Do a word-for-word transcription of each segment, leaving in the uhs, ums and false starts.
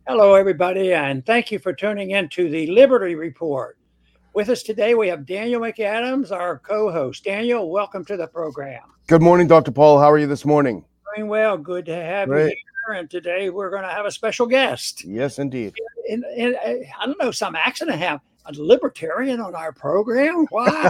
Hello, everybody, and thank you for tuning in to the Liberty Report. With us today, we have Daniel McAdams, our co-host. Daniel, welcome to the program. Good morning, Doctor Paul. How are you this morning? Doing well. Good to have Great. you here. And today we're going to have a special guest. Yes, indeed. And, and, and I don't know, some accident have a libertarian on our program. Wow.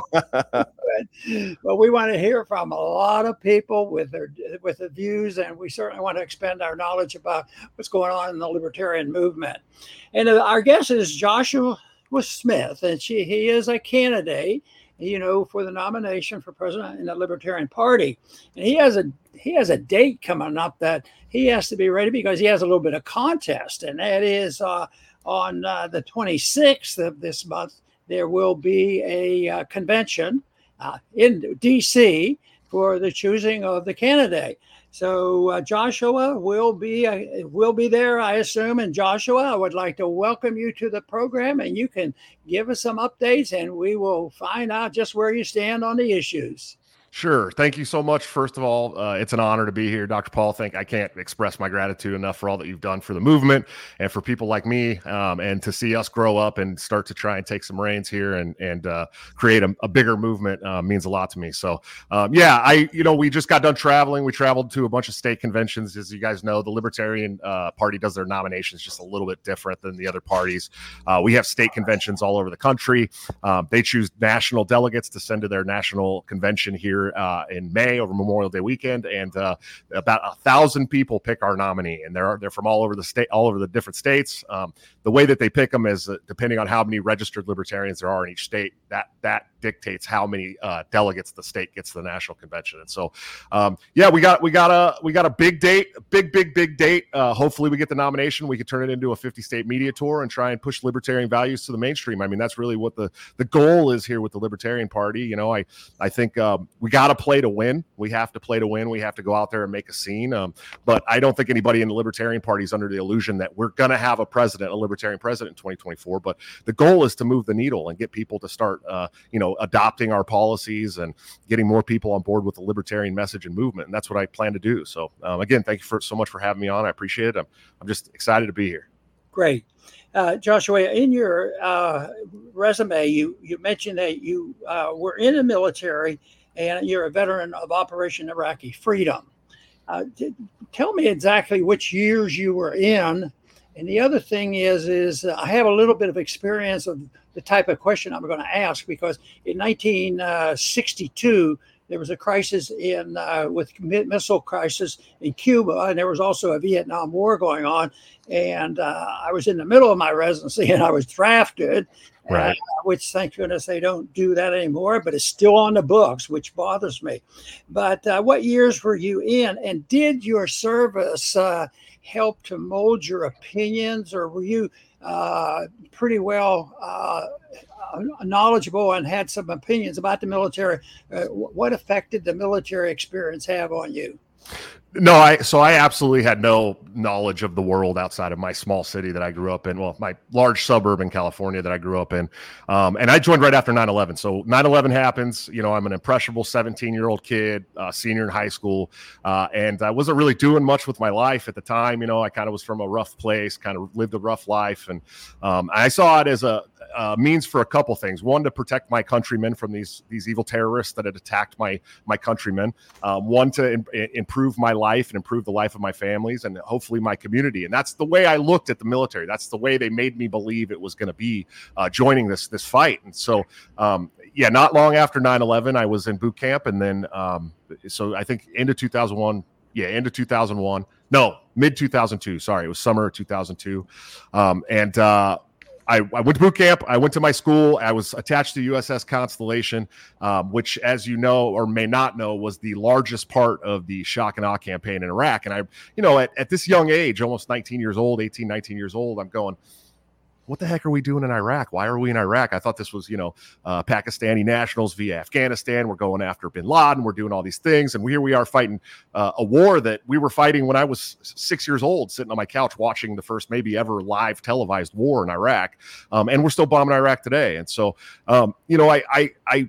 Well, we want to hear from a lot of people with their with the views, and we certainly want to expand our knowledge about what's going on in the libertarian movement. And our guest is Joshua Smith, and she he is a candidate, you know, for the nomination for president in the Libertarian Party. And he has a he has a date coming up that he has to be ready because he has a little bit of contest, and that is uh, on uh, the twenty-sixth of this month. There will be a uh, convention uh, in D C for the choosing of the candidate. So uh, Joshua will be uh, will be there, I assume. And Joshua, I would like to welcome you to the program, and you can give us some updates, and we will find out just where you stand on the issues. Sure. Thank you so much. First of all, uh, it's an honor to be here, Doctor Paul. Think I can't express my gratitude enough for all that you've done for the movement and for people like me, um, and to see us grow up and start to try and take some reins here and and uh, create a, a bigger movement uh, means a lot to me. So, um, yeah, I you know we just got done traveling. We traveled to a bunch of state conventions, as you guys know. The Libertarian uh, Party does their nominations just a little bit different than the other parties. Uh, we have state conventions all over the country. Um, they choose national delegates to send to their national convention here Uh, in May over Memorial Day weekend, and uh, about a thousand people pick our nominee, and they're they're from all over the state, all over the different states. Um, the way that they pick them is uh, depending on how many registered libertarians there are in each state. That that dictates how many uh, delegates the state gets to the national convention. And so, um, yeah, we got we got a we got a big date, a big big big date. Uh, hopefully, we get the nomination. We can turn it into a fifty state media tour and try and push libertarian values to the mainstream. I mean, that's really what the the goal is here with the Libertarian Party. You know, I I think um, we got to play to win. We have to play to win. We have to go out there and make a scene. Um, but I don't think anybody in the Libertarian Party is under the illusion that we're going to have a president, a libertarian president in twenty twenty-four. But the goal is to move the needle and get people to start, uh, you know, adopting our policies and getting more people on board with the libertarian message and movement. And that's what I plan to do. So um, again, thank you for so much for having me on. I appreciate it. I'm, I'm just excited to be here. Great. Uh, Joshua, in your uh, resume, you, you mentioned that you uh, were in the military and you're a veteran of Operation Iraqi Freedom. Uh, t- tell me exactly which years you were in. And the other thing is, is uh, I have a little bit of experience of the type of question I'm going to ask, because in nineteen sixty-two, there was a crisis in uh, with missile crisis in Cuba, and there was also a Vietnam War going on. And uh, I was in the middle of my residency, and I was drafted. Right. Uh, which, thank goodness, they don't do that anymore, but it's still on the books, which bothers me. But uh, what years were you in, and did your service uh, help to mold your opinions, or were you uh, pretty well uh, knowledgeable and had some opinions about the military? Uh, what effect did the military experience have on you? No, I so I absolutely had no knowledge of the world outside of my small city that I grew up in. Well, my large suburb in California that I grew up in. Um, and I joined right after nine eleven. So nine eleven happens. You know, I'm an impressionable seventeen-year-old kid, uh, senior in high school. Uh, and I wasn't really doing much with my life at the time. You know, I kind of was from a rough place, kind of lived a rough life. And um, I saw it as a, a means for a couple things. One, to protect my countrymen from these these evil terrorists that had attacked my, my countrymen. Um, one, to im- improve my life. life and improve the life of my families and hopefully my community. And that's the way I looked at the military. That's the way they made me believe it was going to be uh, joining this this fight. And so, um, yeah, not long after nine eleven, I was in boot camp. And then, um, so I think into two thousand one, yeah, into two thousand one, no, mid two thousand two, sorry, it was summer of two thousand two. Um, and, uh, I, I went to boot camp. I went to my school. I was attached to U S S Constellation, um, which, as you know or may not know, was the largest part of the shock and awe campaign in Iraq. And I, you know, at, at this young age, almost nineteen years old, eighteen, nineteen years old, I'm going, what the heck are we doing in Iraq? Why are we in Iraq? I thought this was, you know, uh, Pakistani nationals via Afghanistan. We're going after bin Laden. We're doing all these things. And here we are fighting uh, a war that we were fighting when I was six years old, sitting on my couch watching the first maybe ever live televised war in Iraq. Um, and we're still bombing Iraq today. And so, um, you know, I, I, I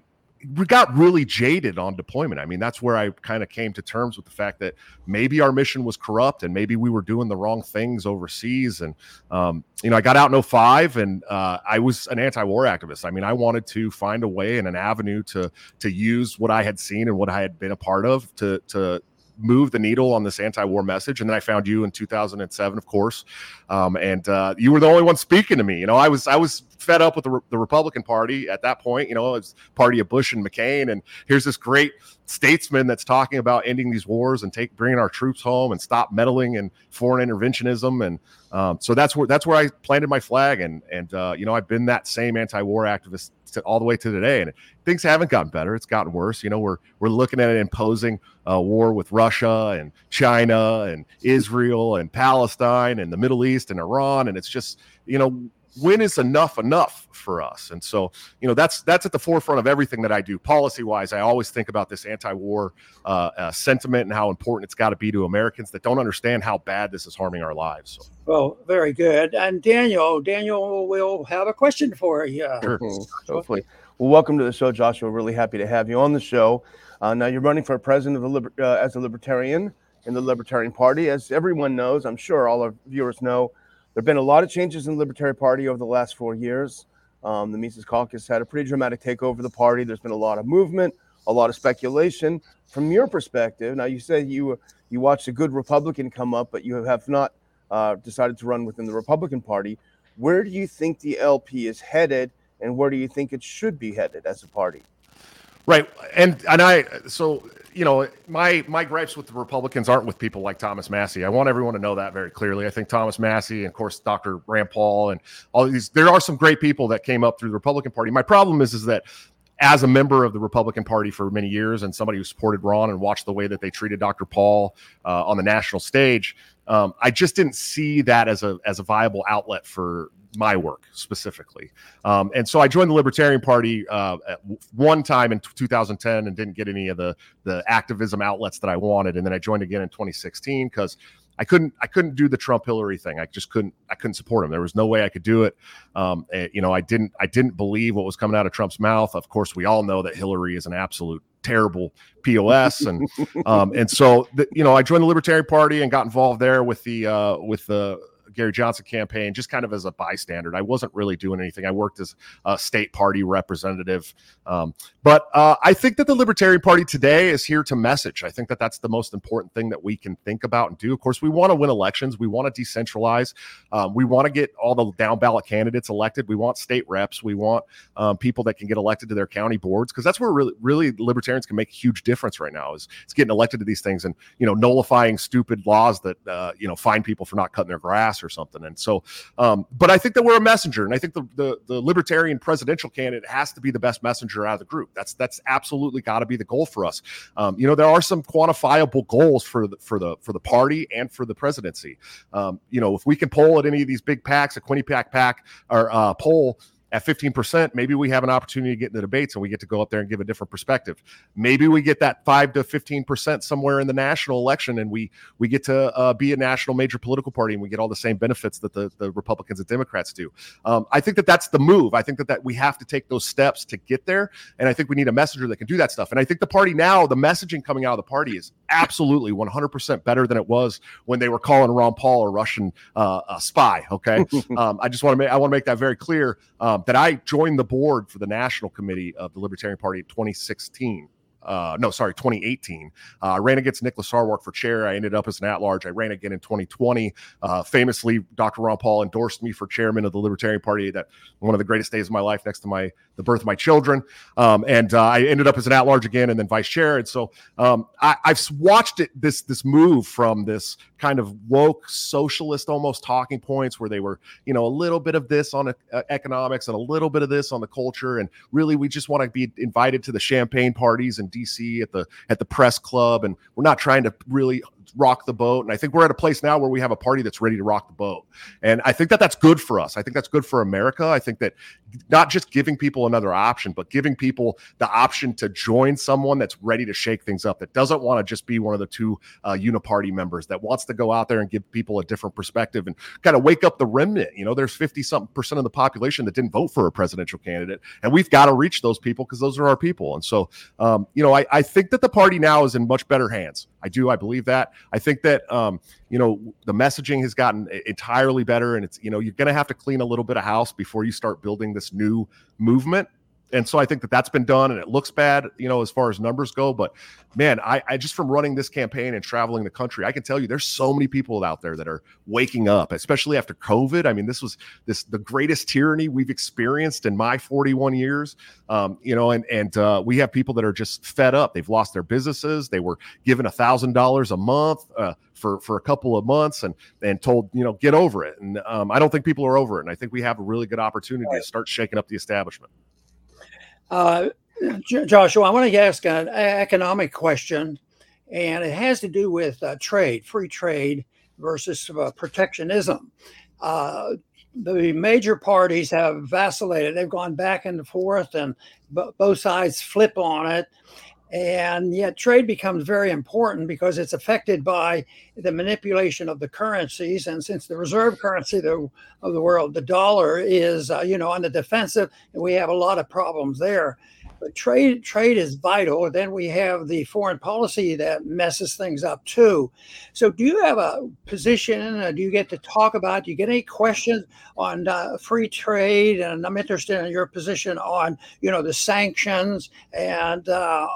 we got really jaded on deployment. I mean, that's where I kind of came to terms with the fact that maybe our mission was corrupt and maybe we were doing the wrong things overseas. And, um, you know, I got out in oh five and uh, I was an anti-war activist. I mean, I wanted to find a way and an avenue to to use what I had seen and what I had been a part of to to move the needle on this anti-war message. And then I found you in two thousand seven, of course. Um, and uh, you were the only one speaking to me. You know, I was I was fed up with the, the Republican Party at that point. You know, it's party of Bush and McCain. And here's this great statesman that's talking about ending these wars and take bringing our troops home and stop meddling in foreign interventionism. And um, so that's where that's where I planted my flag. And and uh, you know, I've been that same anti-war activist to, all the way to today. And things haven't gotten better. It's gotten worse. You know, we're we're looking at an imposing uh, war with Russia and China and Israel and Palestine and the Middle East and Iran. And it's just, you know, when is enough enough for us? And so, you know, that's that's at the forefront of everything that I do. Policy wise, I always think about this anti-war uh, uh, sentiment and how important it's got to be to Americans that don't understand how bad this is harming our lives. So. Well, very good. And Daniel, Daniel will have a question for you. Sure. Hopefully. Well, welcome to the show, Joshua. Really happy to have you on the show. Uh, now you're running for president of the Liber- uh, as a Libertarian in the Libertarian Party. As everyone knows, I'm sure all our viewers know, there have been a lot of changes in the Libertarian Party over the last four years. Um, the Mises Caucus had a pretty dramatic takeover of the party. There's been a lot of movement, a lot of speculation. From your perspective, now you said you you watched a good Republican come up, but you have not uh, decided to run within the Republican Party. Where do you think the L P is headed, and where do you think it should be headed as a party? Right. And and I so, you know, my my gripes with the Republicans aren't with people like Thomas Massie. I want everyone to know that very clearly. I think Thomas Massie and, of course, Doctor Rand Paul and all these, there are some great people that came up through the Republican Party. My problem is, is that as a member of the Republican Party for many years and somebody who supported Ron and watched the way that they treated Doctor Paul uh, on the national stage, um, I just didn't see that as a as a viable outlet for my work specifically. Um, and so I joined the Libertarian Party uh, at one time in two thousand ten and didn't get any of the, the activism outlets that I wanted. And then I joined again in twenty sixteen because I couldn't, I couldn't do the Trump Hillary thing. I just couldn't, I couldn't support him. There was no way I could do it. Um, and, you know, I didn't, I didn't believe what was coming out of Trump's mouth. Of course, we all know that Hillary is an absolute terrible P O S. And, um, and so, the, you know, I joined the Libertarian Party and got involved there with the, uh, with the, Gary Johnson campaign, just kind of as a bystander. I wasn't really doing anything. I worked as a state party representative. Um, but uh, I think that the Libertarian Party today is here to message. I think that that's the most important thing that we can think about and do. Of course, we want to win elections. We want to decentralize. Um, we want to get all the down ballot candidates elected. We want state reps. We want um, people that can get elected to their county boards, because that's where really, really libertarians can make a huge difference right now, is it's getting elected to these things and, you know, nullifying stupid laws that, uh, you know, fine people for not cutting their grass or something. And so, um, but I think that we're a messenger, and I think the, the the libertarian presidential candidate has to be the best messenger out of the group. That's that's absolutely got to be the goal for us. Um, you know, there are some quantifiable goals for the for the for the party and for the presidency. Um, you know, if we can poll at any of these big PACs, a Quinnipiac PAC or uh, poll at fifteen percent, maybe we have an opportunity to get in the debates and we get to go up there and give a different perspective. Maybe we get that five to fifteen percent somewhere in the national election, and we we get to uh, be a national major political party, and we get all the same benefits that the, the Republicans and Democrats do. Um, I think that that's the move. I think that, that we have to take those steps to get there, and I think we need a messenger that can do that stuff. And I think the party now, the messaging coming out of the party is absolutely one hundred percent better than it was when they were calling Ron Paul a Russian uh, a spy. Okay, um, I just want to make I want to make that very clear. Um, that I joined the board for the National Committee of the Libertarian Party in twenty sixteen. Uh, no, sorry, twenty eighteen. Uh, I ran against Nicholas Sarwark for chair. I ended up as an at-large. I ran again in twenty twenty. Uh, famously, Doctor Ron Paul endorsed me for chairman of the Libertarian Party. That one of the greatest days of my life, next to my the birth of my children. Um, and uh, I ended up as an at-large again, and then vice chair. And so um, I, I've watched it this this move from this kind of woke socialist almost talking points, where they were, you know, a little bit of this on uh, economics and a little bit of this on the culture, and really we just want to be invited to the champagne parties and D C at the at the press club, and we're not trying to really rock the boat. And I think we're at a place now where we have a party that's ready to rock the boat. And I think that that's good for us. I think that's good for America. I think that not just giving people another option, but giving people the option to join someone that's ready to shake things up, that doesn't want to just be one of the two uh, uniparty members, that wants to go out there and give people a different perspective and kind of wake up the remnant. You know, there's fifty something percent of the population that didn't vote for a presidential candidate, and we've got to reach those people because those are our people. And so, um, you know, I, I think that the party now is in much better hands. I do. I believe that. I think that, um, you know, the messaging has gotten entirely better, and it's, you know, you're going to have to clean a little bit of house before you start building this new movement. And so I think that that's been done, and it looks bad, you know, as far as numbers go. But man, I, I just from running this campaign and traveling the country, I can tell you there's so many people out there that are waking up, especially after COVID. I mean, this was this the greatest tyranny we've experienced in my forty-one years. Um, you know, and and uh, we have people that are just fed up. They've lost their businesses. They were given a thousand dollars a month uh, for for a couple of months and and told, you know, get over it. And um, I don't think people are over it. And I think we have a really good opportunity to start shaking up the establishment. Uh, Joshua, I want to ask an economic question, and it has to do with uh, trade, free trade versus uh, protectionism. Uh, the major parties have vacillated. They've gone back and forth, and b- both sides flip on it. And yet trade becomes very important because it's affected by the manipulation of the currencies. And since the reserve currency the, of the world, the dollar, is, uh, you know, on the defensive, and we have a lot of problems there. But trade trade is vital. Then we have the foreign policy that messes things up too. So do you have a position? Uh, do you get to talk about, do you get any questions on uh, free trade? And I'm interested in your position on, you know, the sanctions, and uh,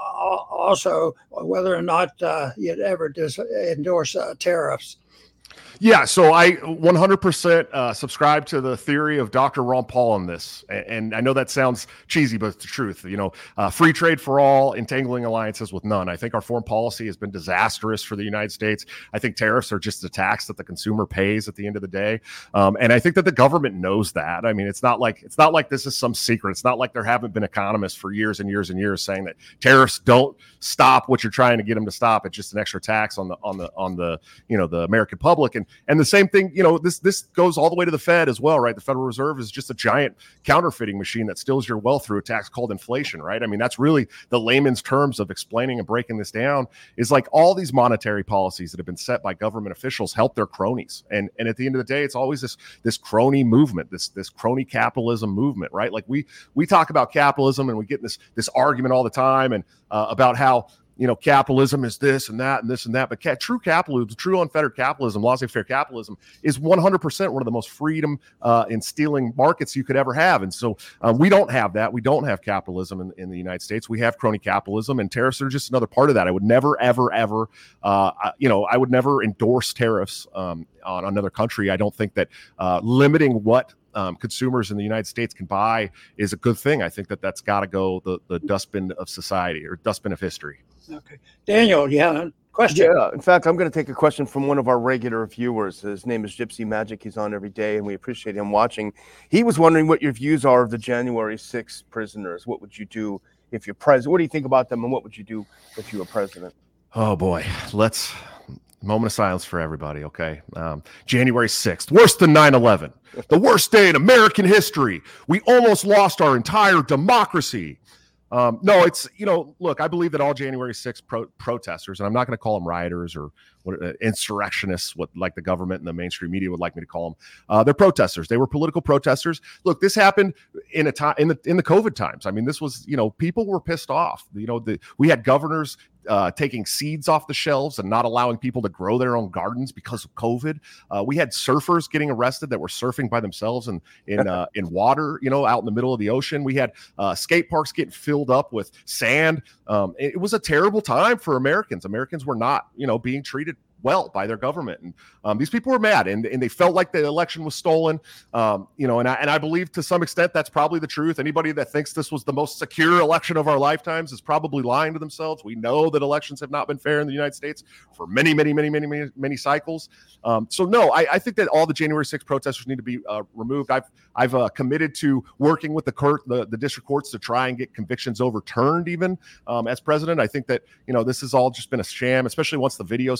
also whether or not uh, you'd ever dis- endorse uh, tariffs. Yeah, so I one hundred percent uh, subscribe to the theory of Doctor Ron Paul on this. And, and I know that sounds cheesy, but it's the truth. You know, uh, free trade for all, entangling alliances with none. I think our foreign policy has been disastrous for the United States. I think tariffs are just a tax that the consumer pays at the end of the day. Um, and I think that the government knows that. I mean, it's not like it's not like this is some secret. It's not like there haven't been economists for years and years and years saying that tariffs don't stop what you're trying to get them to stop. It's just an extra tax on the on the on the you know the American public. And And the same thing, you know, this this goes all the way to the Fed as well, right? The Federal Reserve is just a giant counterfeiting machine that steals your wealth through a tax called inflation, right? I mean, that's really the layman's terms of explaining and breaking this down, is like all these monetary policies that have been set by government officials help their cronies. And and at the end of the day, it's always this this crony movement, this this crony capitalism movement, right? Like we we talk about capitalism and we get this this argument all the time and uh, about how, you know, capitalism is this and that and this and that. But ca- true capitalism, true unfettered capitalism, laissez-faire capitalism is one hundred percent one of the most freedom uh, in stealing markets you could ever have. And so uh, we don't have that. We don't have capitalism in, in the United States. We have crony capitalism, and tariffs are just another part of that. I would never, ever, ever, uh, you know, I would never endorse tariffs um, on another country. I don't think that uh, limiting what Um, consumers in the United States can buy is a good thing. I think that that's got to go the, the dustbin of society, or dustbin of history. Okay. Daniel, you have a question? Yeah, in fact, I'm going to take a question from one of our regular viewers. His name is Gypsy Magic. He's on every day, and we appreciate him watching. He was wondering what your views are of the January sixth prisoners. What would you do if you're president? What do you think about them, and what would you do if you were president? Oh, boy. Let's... Moment of silence for everybody, okay? Um, January sixth, worse than nine eleven. The worst day in American history. We almost lost our entire democracy. Um, no, it's, you know, look, I believe that all January sixth pro- protesters, and I'm not going to call them rioters or what, uh, insurrectionists, what like the government and the mainstream media would like me to call them. Uh, they're protesters. They were political protesters. Look, this happened in a time in the in the COVID times. I mean, this was, you know, people were pissed off. You know, the, we had governors Uh, taking seeds off the shelves and not allowing people to grow their own gardens because of COVID. Uh, we had surfers getting arrested that were surfing by themselves in in uh, in water, you know, out in the middle of the ocean. We had uh, skate parks getting filled up with sand. Um, it, it was a terrible time for Americans. Americans were not, you know, being treated well by their government, and um, these people were mad, and, and they felt like the election was stolen. Um, you know, and I and I believe to some extent that's probably the truth. Anybody that thinks this was the most secure election of our lifetimes is probably lying to themselves. We know that elections have not been fair in the United States for many, many, many, many, many, many cycles. Um, so no, I, I think that all the January sixth protesters need to be uh, removed. I've I've uh, committed to working with the court, the, the district courts, to try and get convictions overturned. Even um, as president, I think that, you know, this has all just been a sham. Especially once the videos came out, I think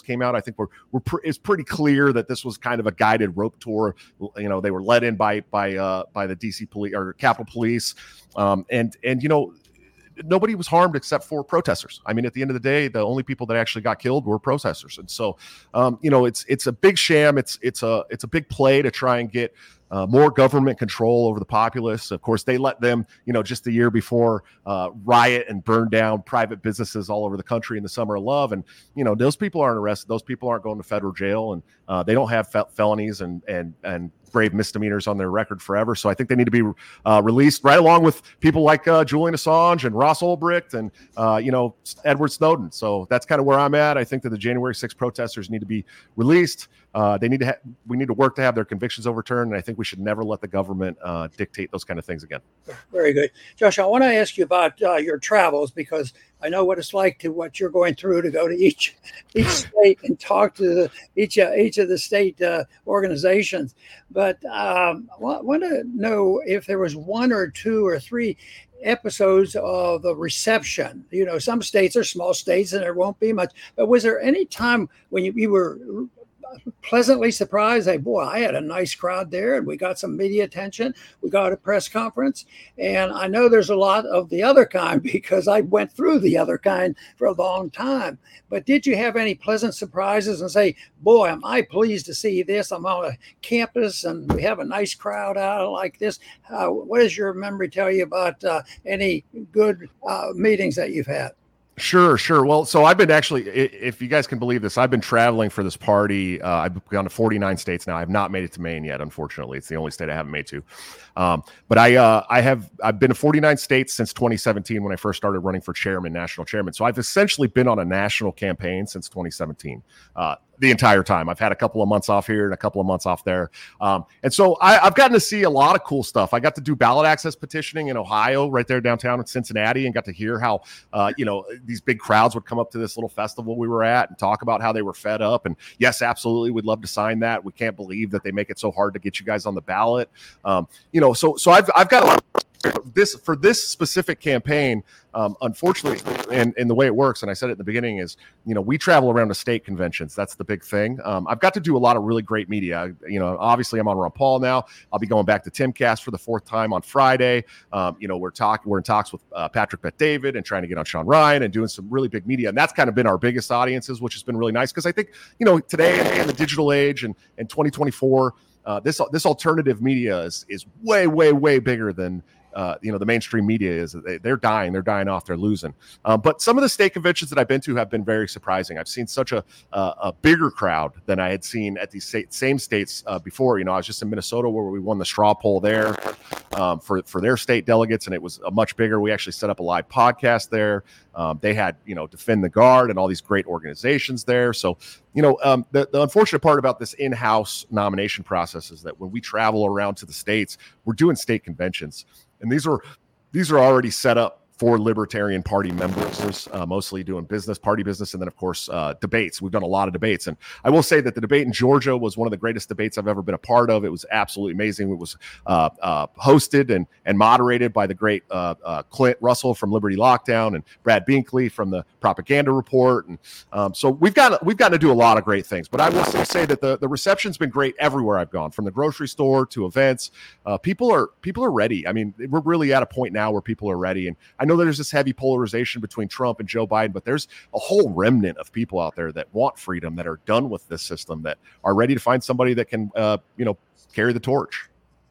think we're we're pre- it's pretty clear that this was kind of a guided rope tour. You know, they were led in by by uh, by the D C police or Capitol Police, um, and and you know. Nobody was harmed except for protesters. I mean, at the end of the day, the only people that actually got killed were protesters. And so, um, you know, it's it's a big sham. It's it's a it's a big play to try and get uh, more government control over the populace. Of course, they let them, you know, just the year before uh, riot and burn down private businesses all over the country in the Summer of Love. And, you know, those people aren't arrested. Those people aren't going to federal jail, and uh, they don't have fel- felonies and and and grave misdemeanors on their record forever. So I think they need to be uh, released right along with people like uh, Julian Assange and Ross Ulbricht and, uh, you know, Edward Snowden. So that's kind of where I'm at. I think that the January sixth protesters need to be released. Uh, they need to, ha- we need to work to have their convictions overturned. And I think we should never let the government uh, dictate those kind of things again. Very good. Josh, I want to ask you about uh, your travels, because I know what it's like to what you're going through to go to each each state and talk to the, each uh, each of the state uh, organizations. But um, I want to know if there was one or two or three episodes of the reception. You know, some states are small states and there won't be much. But was there any time when you, you were pleasantly surprised? Hey, boy, I had a nice crowd there, and we got some media attention. We got a press conference, and I know there's a lot of the other kind because I went through the other kind for a long time. But did you have any pleasant surprises and say, boy, am I pleased to see this? I'm on a campus and we have a nice crowd out like this. Uh, what does your memory tell you about uh, any good uh, meetings that you've had? Sure, sure. Well, so I've been actually, if you guys can believe this, I've been traveling for this party. Uh, I've gone to forty-nine states now. I've not made it to Maine yet, unfortunately. It's the only state I haven't made to. Um, but I, uh, I have, I've been to forty-nine states since twenty seventeen when I first started running for chairman, national chairman. So I've essentially been on a national campaign since twenty seventeen. Uh, the entire time. I've had a couple of months off here and a couple of months off there. Um, and so I, I've gotten to see a lot of cool stuff. I got to do ballot access petitioning in Ohio, right there downtown in Cincinnati, and got to hear how, uh, you know, these big crowds would come up to this little festival we were at and talk about how they were fed up. And yes, absolutely, we'd love to sign that. We can't believe that they make it so hard to get you guys on the ballot. Um, you know, so so I've I've got a lot of this for this specific campaign. Um, unfortunately, and, and the way it works, and I said it in the beginning, is, you know, we travel around to state conventions. That's the big thing. Um, I've got to do a lot of really great media. You know, obviously I'm on Ron Paul now. I'll be going back to Timcast for the fourth time on Friday. Um, you know, we're talking, we're in talks with uh, Patrick Bet-David and trying to get on Sean Ryan and doing some really big media. And that's kind of been our biggest audiences, which has been really nice. Cause I think, you know, today in the digital age and in twenty twenty-four, uh, this, this alternative media is, is way, way, way bigger than, Uh, you know, the mainstream media is. They, they're dying. They're dying off. They're losing. Um, but some of the state conventions that I've been to have been very surprising. I've seen such a uh, a bigger crowd than I had seen at these state, same states uh, before. You know, I was just in Minnesota where we won the straw poll there um, for, for their state delegates, and it was a much bigger. We actually set up a live podcast there. Um, they had, you know, Defend the Guard and all these great organizations there. So, you know, um, the, the unfortunate part about this in-house nomination process is that when we travel around to the states, we're doing state conventions. And these are these are already set up for Libertarian Party members, uh, mostly doing business, party business, and then, of course, uh, debates. We've done a lot of debates. And I will say that the debate in Georgia was one of the greatest debates I've ever been a part of. It was absolutely amazing. It was uh, uh, hosted and and moderated by the great uh, uh, Clint Russell from Liberty Lockdown and Brad Binkley from the Propaganda Report. And um, so we've got we've gotten to do a lot of great things. But I will say that the, the reception's been great everywhere I've gone, from the grocery store to events. Uh, people are people are ready. I mean, we're really at a point now where people are ready. And I know there's this heavy polarization between Trump and Joe Biden, but there's a whole remnant of people out there that want freedom, that are done with this system, that are ready to find somebody that can, uh, you know, carry the torch.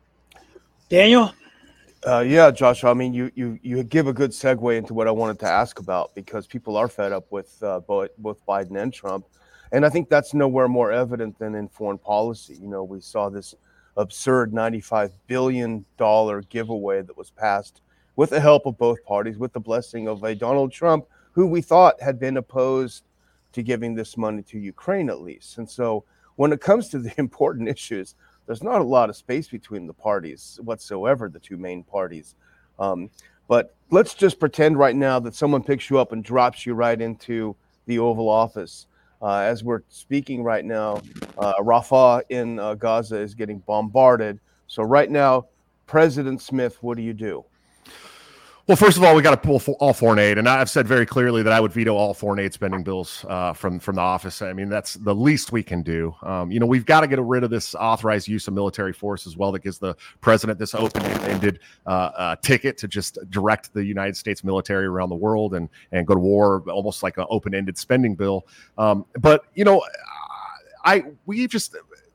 Daniel? Uh, yeah, Josh, I mean, you, you, you give a good segue into what I wanted to ask about, because people are fed up with uh, both, both Biden and Trump. And I think that's nowhere more evident than in foreign policy. You know, we saw this absurd ninety-five billion dollars giveaway that was passed with the help of both parties, with the blessing of a Donald Trump, who we thought had been opposed to giving this money to Ukraine, at least. And so when it comes to the important issues, there's not a lot of space between the parties whatsoever, the two main parties. Um, but let's just pretend right now that someone picks you up and drops you right into the Oval Office. Uh, as we're speaking right now, uh, Rafah in uh, Gaza is getting bombarded. So right now, President Smith, what do you do? Well, first of all, we got to pull for all foreign aid, and I've said very clearly that I would veto all foreign aid spending bills uh, from from the office. I mean, that's the least we can do. Um, you know, we've got to get rid of this authorized use of military force as well. That gives the president this open-ended uh, uh, ticket to just direct the United States military around the world and and go to war, almost like an open-ended spending bill. Um, but you know, I we just.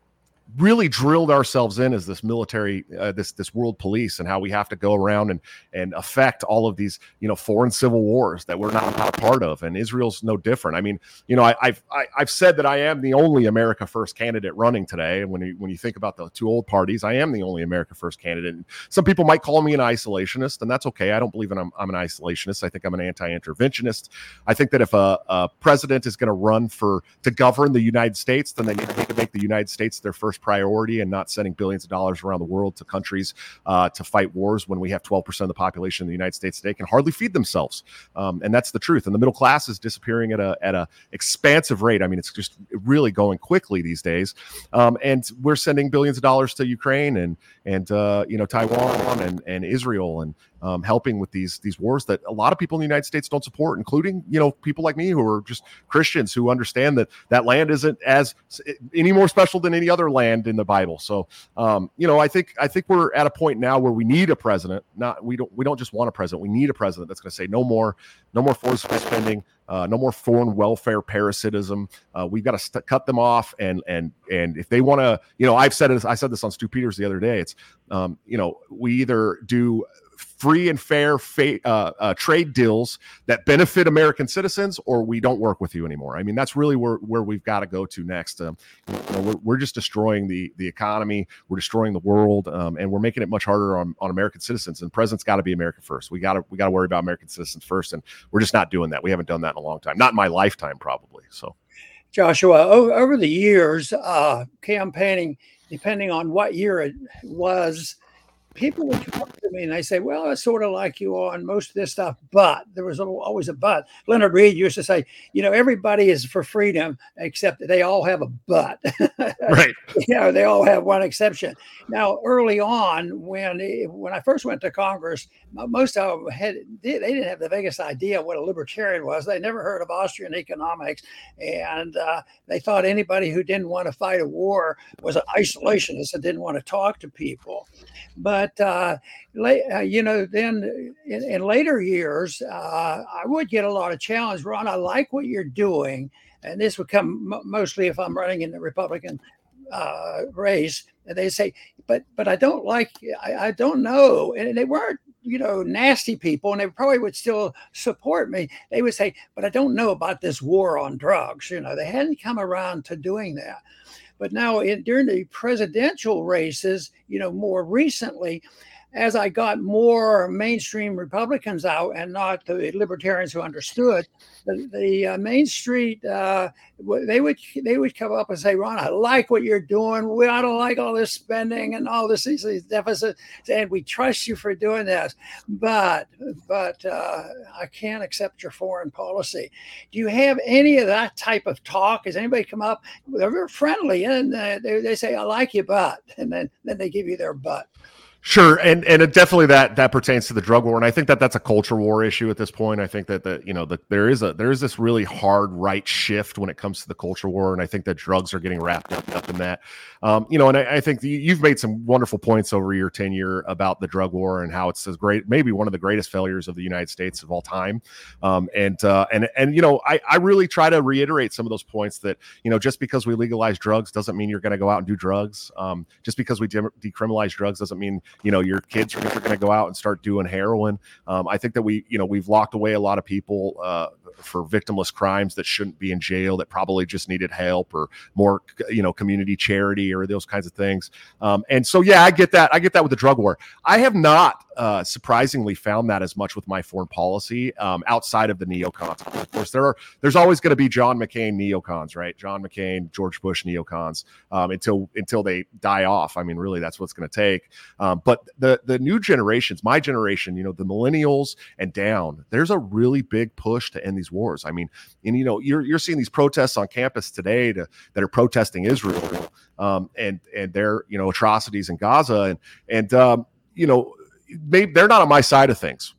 really drilled ourselves in as this military, uh, this this world police, and how we have to go around and and affect all of these, you know, foreign civil wars that we're not, not a part of. And Israel's no different. I mean, you know, I, I've I, I've said that I am the only America First candidate running today. And when you when you think about the two old parties, I am the only America First candidate. And some people might call me an isolationist, and that's okay. I don't believe in I'm, I'm an isolationist. I think I'm an anti-interventionist. I think that if a, a president is going to run for to govern the United States, then they need to make the United States their first priority and not sending billions of dollars around the world to countries uh, to fight wars when we have twelve percent of the population in the United States today can hardly feed themselves. Um, and that's the truth. And the middle class is disappearing at a at a expansive rate. I mean, it's just really going quickly these days. Um, and we're sending billions of dollars to Ukraine and and uh, you know, Taiwan and and Israel and um, helping with these these wars that a lot of people in the United States don't support, including, you know, people like me who are just Christians who understand that that land isn't as any more special than any other land in the Bible. So, um, you know, I think I think we're at a point now where we need a president. Not we don't we don't just want a president. We need a president that's going to say no more, no more foreign spending, uh, no more foreign welfare parasitism. Uh, we've got to st- cut them off. And and and if they want to, you know, I've said it. I said this on Stu Peters the other day. It's, um, you know, we either do free and fair fa- uh, uh, trade deals that benefit American citizens, or we don't work with you anymore. I mean, that's really where, where we've got to go to next. Um, you know, we're, we're just destroying the the economy. We're destroying the world, um, and we're making it much harder on, on American citizens. And the president's got to be America first. We got to we got to worry about American citizens first, and we're just not doing that. We haven't done that in a long time. Not in my lifetime, probably. So, Joshua, over, over the years, uh, campaigning, depending on what year it was, people would come up to me and they say, well, I sort of like you on most of this stuff, but there was always a but. Leonard Reed used to say, you know, everybody is for freedom, except that they all have a but. Right. You know, they all have one exception. Now, early on, when when I first went to Congress, most of them had, they didn't have the biggest idea what a libertarian was. They never heard of Austrian economics. And uh, they thought anybody who didn't want to fight a war was an isolationist and didn't want to talk to people. But, uh, uh, you know, then in, in later years, uh, I would get a lot of challenge. Ron, I like what you're doing. And this would come m- mostly if I'm running in the Republican uh, race. And they say, but but I don't like, I, I don't know. And they weren't, you know, nasty people, and they probably would still support me. They would say, but I don't know about this war on drugs. You know, they hadn't come around to doing that. But now in, during the presidential races, you know, more recently, as I got more mainstream Republicans out and not the libertarians who understood, the, the uh, Main Street, uh, they would they would come up and say, Ron, I like what you're doing. We I don't like all this spending and all this these, these deficits, and we trust you for doing this. But but uh, I can't accept your foreign policy. Do you have any of that type of talk? Has anybody come up? They're very friendly, and uh, they they say, I like you, but, and then then they give you their but. Sure, and and it definitely that that pertains to the drug war, and I think that that's a culture war issue at this point. I think that that you know that there is a there is this really hard right shift when it comes to the culture war, and I think that drugs are getting wrapped up, up in that. Um, you know, and I, I think the, you've made some wonderful points over your tenure about the drug war and how it's a great, maybe one of the greatest failures of the United States of all time. Um, and uh, and and you know, I I really try to reiterate some of those points that, you know, just because we legalize drugs doesn't mean you're going to go out and do drugs. Um, just because we de- decriminalize drugs doesn't mean, you know, your kids are going to go out and start doing heroin. Um, I think that we, you know, we've locked away a lot of people uh, for victimless crimes that shouldn't be in jail, that probably just needed help or more, you know, community charity or those kinds of things. Um, and so, yeah, I get that. I get that with the drug war. I have not uh, surprisingly found that as much with my foreign policy um, outside of the neocons. Of course, there are, there's always going to be John McCain neocons, right? John McCain, George Bush neocons um, until, until they die off. I mean, really, that's what's going to take. Um, but the, the new generations, my generation, you know, the millennials and down, there's a really big push to end these wars. I mean, and, you know, you're, you're seeing these protests on campus today to, that are protesting Israel um, and, and their, you know, atrocities in Gaza. And, and, um, you know, maybe they're not on my side of things.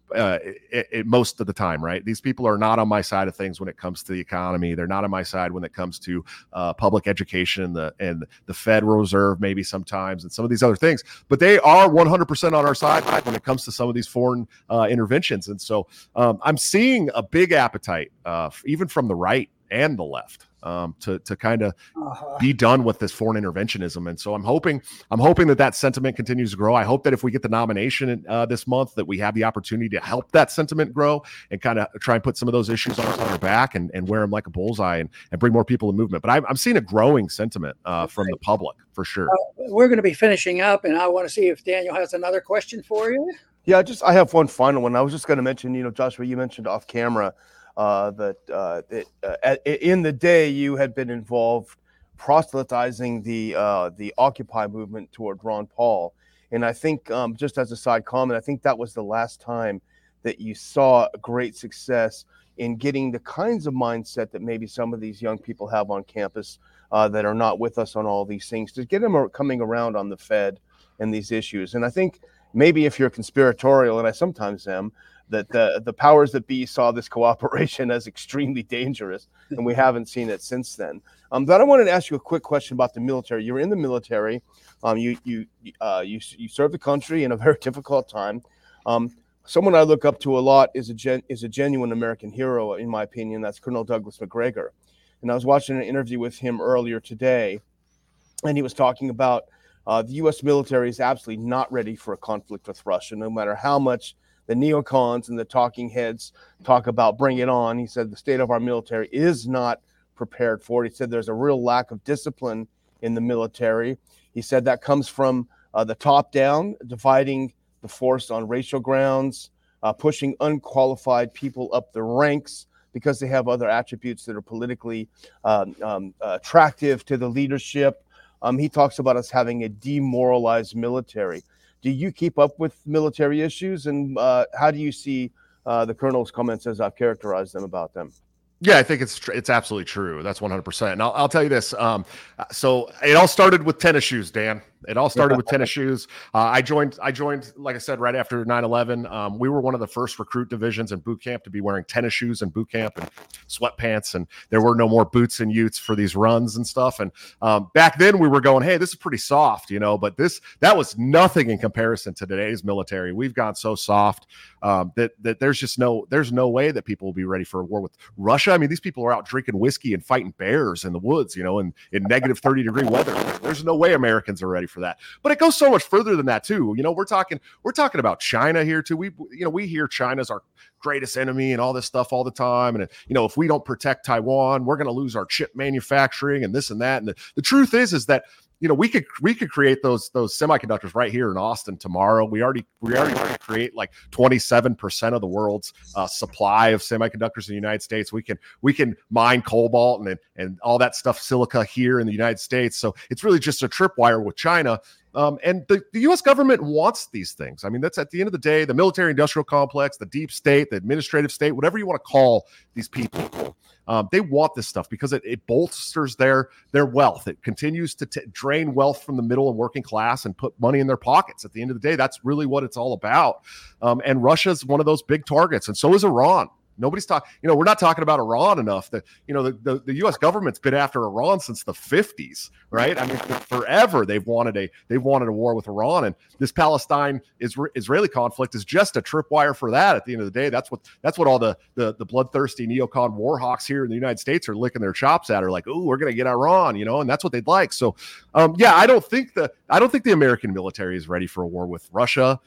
uh, it, it, most of the time, right? These people are not on my side of things when it comes to the economy. They're not on my side when it comes to uh, public education and the, and the Federal Reserve, maybe sometimes, and some of these other things. But they are one hundred percent on our side when it comes to some of these foreign uh, interventions. And so um, I'm seeing a big appetite, uh, even from the right and the left, um, to to kind of uh-huh. be done with this foreign interventionism. And so I'm hoping I'm hoping that that sentiment continues to grow. I hope that if we get the nomination uh, this month, that we have the opportunity to help that sentiment grow and kind of try and put some of those issues on, on our back and, and wear them like a bullseye and, and bring more people in movement. But I'm, I'm seeing a growing sentiment uh, okay. from the public for sure. Uh, we're going to be finishing up, and I want to see if Daniel has another question for you. Yeah, just I have one final one. I was just going to mention, you know, Joshua, you mentioned off camera Uh, that uh, it, uh, at, in the day you had been involved proselytizing the uh, the Occupy movement toward Ron Paul, and I think um, just as a side comment, I think that was the last time that you saw great success in getting the kinds of mindset that maybe some of these young people have on campus uh, that are not with us on all these things, to get them coming around on the Fed and these issues. And I think maybe if you're conspiratorial, and I sometimes am, that the the powers that be saw this cooperation as extremely dangerous, and we haven't seen it since then. Um, but I wanted to ask you a quick question about the military. You're in the military. Um, you you uh, you you serve the country in a very difficult time. Um, someone I look up to a lot is a gen, is a genuine American hero, in my opinion. That's Colonel Douglas Macgregor. And I was watching an interview with him earlier today, and he was talking about uh, the U S military is absolutely not ready for a conflict with Russia, no matter how much the neocons and the talking heads talk about bring it on. He said the state of our military is not prepared for it. He said there's a real lack of discipline in the military. He said that comes from uh, the top down, dividing the force on racial grounds, uh, pushing unqualified people up the ranks because they have other attributes that are politically um, um, attractive to the leadership. Um, he talks about us having a demoralized military. Do you keep up with military issues, and uh, how do you see uh, the colonel's comments as I've characterized them about them? Yeah, I think it's tr- it's absolutely true. That's one hundred percent. And I'll, I'll tell you this. Um, so it all started with tennis shoes, Dan. It all started with tennis shoes. Uh, I joined, I joined, like I said, right after nine eleven. Um, we were one of the first recruit divisions in boot camp to be wearing tennis shoes in boot camp and sweatpants. And there were no more boots and utes for these runs and stuff. And um, back then we were going, hey, this is pretty soft, you know, but this, that was nothing in comparison to today's military. We've gone so soft um, that, that there's just no, there's no way that people will be ready for a war with Russia. I mean, these people are out drinking whiskey and fighting bears in the woods, you know, in, in negative thirty degree weather. There's no way Americans are ready for that. But it goes so much further than that too. You know, we're talking we're talking about China here too. We you know, we hear China's our greatest enemy and all this stuff all the time. And you know, if we don't protect Taiwan, we're going to lose our chip manufacturing and this and that. And the, the truth is, is that you know, we could we could create those those semiconductors right here in Austin tomorrow. We already we already create like twenty-seven percent of the world's uh, supply of semiconductors in the United States. We can we can mine cobalt and and all that stuff, silica here in the United States. So it's really just a tripwire with China. Um, and the, the U S government wants these things. I mean, that's at the end of the day, the military industrial complex, the deep state, the administrative state, whatever you want to call these people. Um, they want this stuff because it, it bolsters their their wealth. It continues to t- drain wealth from the middle and working class and put money in their pockets. At the end of the day, that's really what it's all about. Um, and Russia's one of those big targets, and so is Iran. Nobody's talking, you know, we're not talking about Iran enough. That, you know, the, the, the U S government's been after Iran since the fifties, right? I mean, forever they've wanted a they've wanted a war with Iran, and this Palestine Israeli conflict is just a tripwire for that. At the end of the day, that's what that's what all the the, the bloodthirsty neocon war hawks here in the United States are licking their chops at. Are like, oh, we're going to get Iran, you know, and that's what they'd like. So, um, yeah, I don't think the I don't think the American military is ready for a war with Russia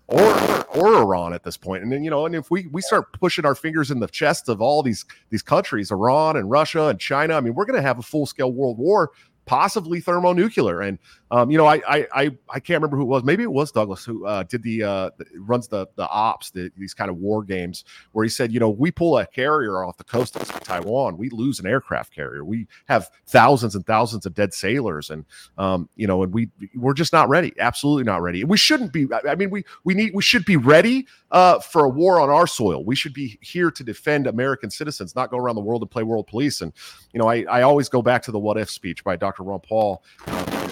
or or Iran at this point. And then, you know, and if we we start pushing our fingers in the chest of all these these countries, Iran and Russia and China, I mean, we're going to have a full-scale world war, possibly thermonuclear. And um, you know, I I I I can't remember who it was. Maybe it was Douglas who uh, did the uh, runs the the ops, the, these kind of war games, where he said, you know, we pull a carrier off the coast of Taiwan, we lose an aircraft carrier. We have thousands and thousands of dead sailors, and um, you know, and we we're just not ready. Absolutely not ready. We shouldn't be. I mean, we we need we should be ready uh, for a war on our soil. We should be here to defend American citizens, not go around the world and play world police. And you know, I I always go back to the What If speech by Doctor Ron Paul, um, and it's probably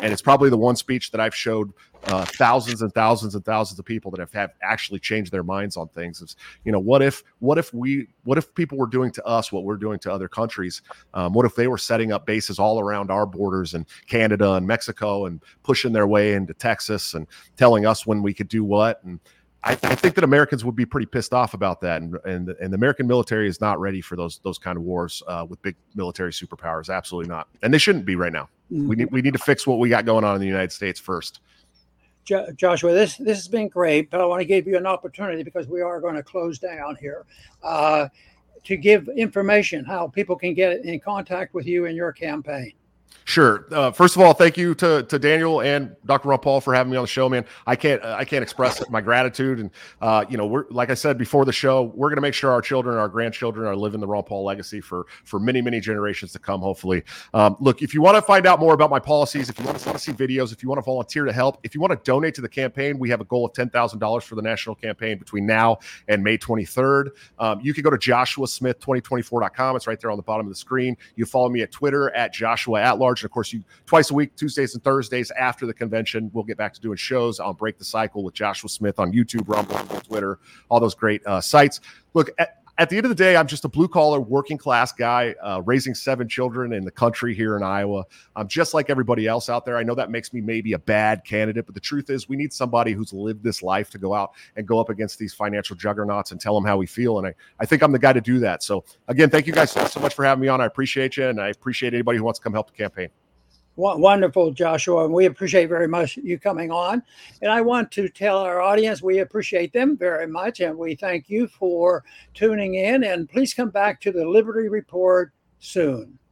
probably the one speech that I've showed uh, thousands and thousands and thousands of people that have, have actually changed their minds on things. Is, you know, what if what if we what if people were doing to us what we're doing to other countries? Um, what if they were setting up bases all around our borders in Canada and Mexico and pushing their way into Texas and telling us when we could do what? And I, th- I think that Americans would be pretty pissed off about that, and and and the American military is not ready for those those kind of wars uh, with big military superpowers. Absolutely not, and they shouldn't be right now. Mm-hmm. We need we need to fix what we got going on in the United States first. Jo- Joshua, this this has been great, but I want to give you an opportunity because we are going to close down here uh, to give information how people can get in contact with you in your campaign. Sure. Uh, first of all, thank you to, to Daniel and Doctor Ron Paul for having me on the show, man. I can't I can't express my gratitude. And, uh, you know, we're like I said before the show, we're going to make sure our children, our grandchildren are living the Ron Paul legacy for, for many, many generations to come, hopefully. Um, look, if you want to find out more about my policies, if you want to, want to see videos, if you want to volunteer to help, if you want to donate to the campaign, we have a goal of ten thousand dollars for the national campaign between now and May twenty-third. Um, you can go to joshua smith twenty twenty-four dot com. It's right there on the bottom of the screen. You follow me at Twitter at Joshua at large. And of course, you twice a week, Tuesdays and Thursdays after the convention, we'll get back to doing shows on Break the Cycle with Joshua Smith on YouTube, Rumble, Twitter, all those great uh, sites. Look, at, at the end of the day, I'm just a blue collar working class guy uh, raising seven children in the country here in Iowa. I'm just like everybody else out there. I know that makes me maybe a bad candidate, but the truth is we need somebody who's lived this life to go out and go up against these financial juggernauts and tell them how we feel. And I, I think I'm the guy to do that. So again, thank you guys so, so much for having me on. I appreciate you. And I appreciate anybody who wants to come help the campaign. Wonderful, Joshua. And we appreciate very much you coming on. And I want to tell our audience we appreciate them very much. And we thank you for tuning in. And please come back to the Liberty Report soon.